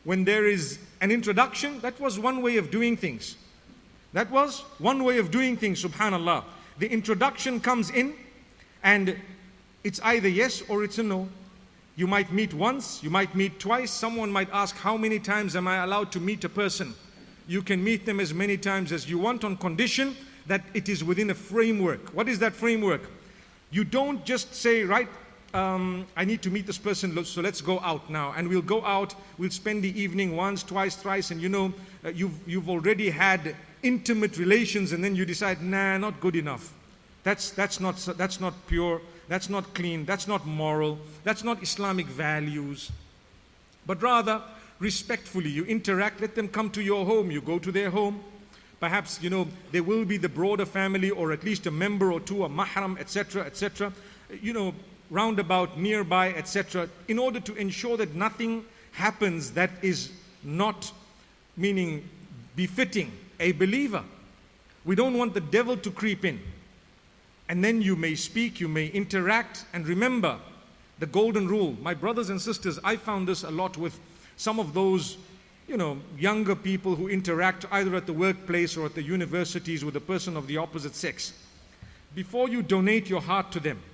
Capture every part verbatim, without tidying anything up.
when there is an introduction, that was one way of doing things. That was one way of doing things, subhanallah. The introduction comes in and it's either yes or it's a no. You might meet once, you might meet twice. Someone might ask, how many times am I allowed to meet a person? You can meet them as many times as you want on condition that it is within a framework. What is that framework? You don't just say, right, um, I need to meet this person, so let's go out now. And we'll go out, we'll spend the evening once, twice, thrice, and you know, uh, you've, you've already had intimate relations and then you decide, nah, not good enough. That's, that's, not, that's not pure, that's not clean, that's not moral, that's not Islamic values. But rather, respectfully, you interact, let them come to your home, you go to their home. Perhaps, you know, there will be the broader family or at least a member or two, a mahram, et cetera, et cetera. You know, roundabout, nearby, et cetera, in order to ensure that nothing happens that is not, meaning befitting a believer. We don't want the devil to creep in. And then you may speak, you may interact, and remember the golden rule. My brothers and sisters, I found this a lot with some of those, you know, younger people who interact either at the workplace or at the universities with a person of the opposite sex. Before you donate your heart to them,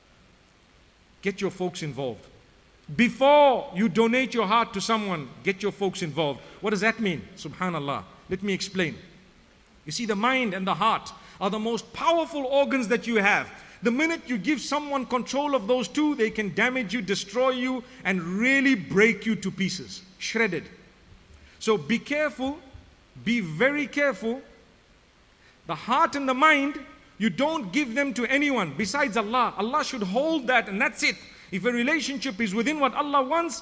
get your folks involved. Before you donate your heart to someone, get your folks involved. What does that mean? Subhanallah. Let me explain. You see, the mind and the heart are the most powerful organs that you have. The minute you give someone control of those two, they can damage you, destroy you, and really break you to pieces, shredded. So be careful, be very careful. The heart and the mind, you don't give them to anyone besides Allah. Allah should hold that and that's it. If a relationship is within what Allah wants,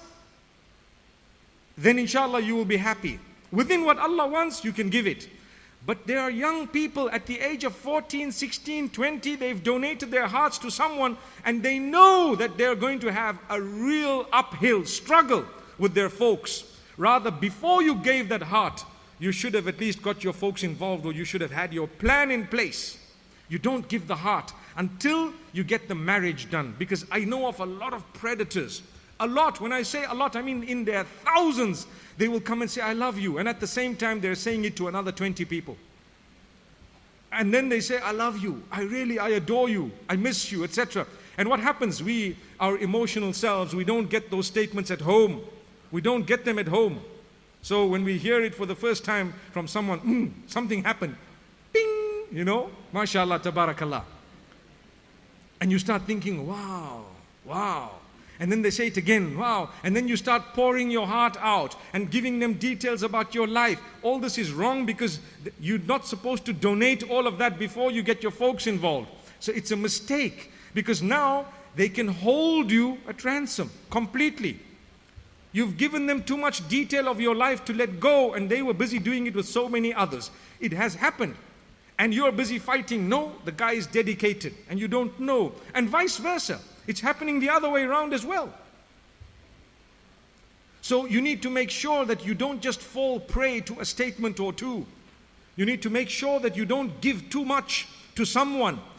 then inshallah you will be happy. Within what Allah wants, you can give it. But there are young people at the age of fourteen, sixteen, twenty, they've donated their hearts to someone and they know that they're going to have a real uphill struggle with their folks. Rather, before you gave that heart, you should have at least got your folks involved, or you should have had your plan in place. You don't give the heart until you get the marriage done. Because I know of a lot of predators. A lot. When I say a lot, I mean in their thousands. They will come and say, I love you. And at the same time, they're saying it to another twenty people. And then they say, I love you. I really, I adore you. I miss you, et cetera. And what happens? We, our emotional selves, we don't get those statements at home. We don't get them at home. So when we hear it for the first time from someone, mm, something happened. Bing! You know, mashallah, tabarakallah. And you start thinking, wow, wow. And then they say it again, wow. And then you start pouring your heart out and giving them details about your life. All this is wrong because you're not supposed to donate all of that before you get your folks involved. So it's a mistake because now they can hold you at ransom completely. You've given them too much detail of your life to let go, and they were busy doing it with so many others. It has happened. And you're busy fighting. No, the guy is dedicated and you don't know. And vice versa. It's happening the other way around as well. So you need to make sure that you don't just fall prey to a statement or two. You need to make sure that you don't give too much to someone